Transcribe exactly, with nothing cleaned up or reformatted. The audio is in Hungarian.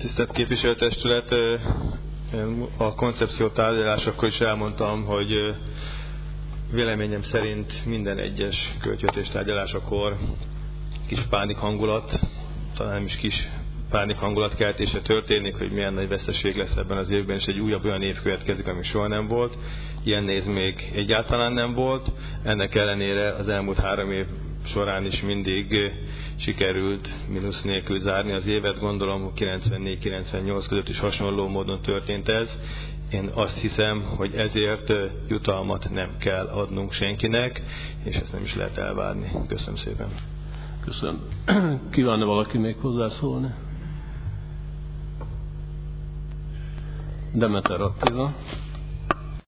Tisztelt Képviselőtestület, a koncepció tárgyalásakor is elmondtam, hogy véleményem szerint minden egyes költségvetés tárgyalásakor kis pánik hangulat, talán nem is kis pánik hangulatkeltése történik, hogy milyen nagy veszteség lesz ebben az évben, és egy újabb olyan év következik, ami soha nem volt. Ilyen néz még egyáltalán nem volt. Ennek ellenére az elmúlt három év során is mindig sikerült mínusz nélkül zárni az évet. Gondolom kilencvennégy kilencvennyolc között is hasonló módon történt ez. Én azt hiszem, hogy ezért jutalmat nem kell adnunk senkinek, és ezt nem is lehet elvárni. Köszönöm szépen. Köszönöm. Kívánna valaki még hozzászólni? Demeter Attila.